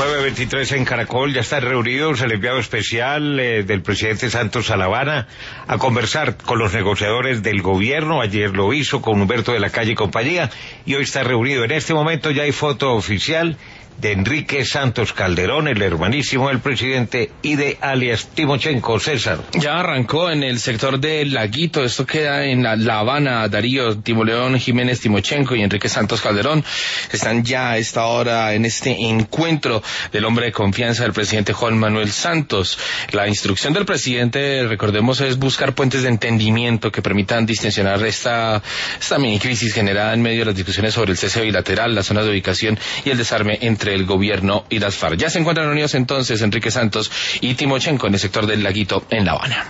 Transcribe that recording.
9:23 en Caracol. Ya están reunidos el enviado especial del presidente Santos a La Habana a conversar con los negociadores del gobierno. Ayer lo hizo con Humberto de la Calle y compañía, y hoy está reunido. En este momento ya hay foto oficial de Enrique Santos Calderón, el hermanísimo del presidente, y de alias Timochenko. César. Ya arrancó en el sector del Laguito. Esto queda en La Habana. Darío Timoleón Jiménez Timochenko y Enrique Santos Calderón están ya a esta hora en este encuentro del hombre de confianza del presidente Juan Manuel Santos. La instrucción del presidente, recordemos, es buscar puentes de entendimiento que permitan distensionar esta mini crisis generada en medio de las discusiones sobre el cese bilateral, las zonas de ubicación y el desarme entre el gobierno y las FARC. Ya se encuentran reunidos entonces Enrique Santos y Timochenko en el sector del Laguito en La Habana.